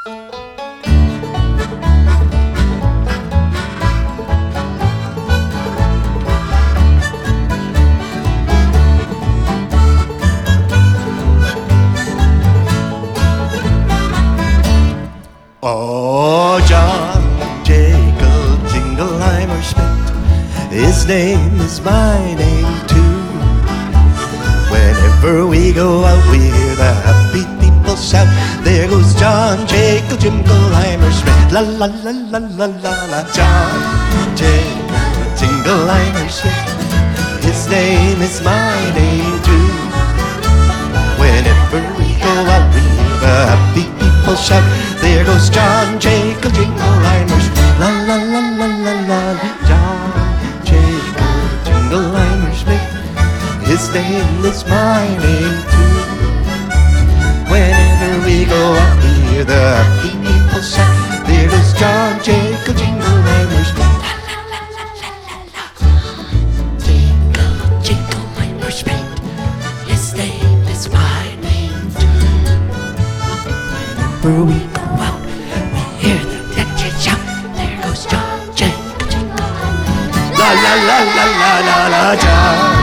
Oh, John Jacob Jingleheimer Schmidt, his name is my name too. Whenever we go out, we hear the happy people shout, there goes John Jacob Jingleheimer Schmidt. La la la la la la la. John Jacob Jingleheimer Schmidt, his name is my name too. Whenever we go out, we hear the happy people shout, there goes John Jacob Jingleheimer Schmidt. La la la la la la. John Jacob Jingleheimer Schmidt, his name is my name too. Whenever we go out, we hear the happy people shout, there goes John Jacob Jingleheimer Schmidt. Jingle, Jingleheimer Schmidt, his name is my name too. Whenever we go out, we hear the happy shout, there goes John Jacob Jingleheimer. La la la la la la la. John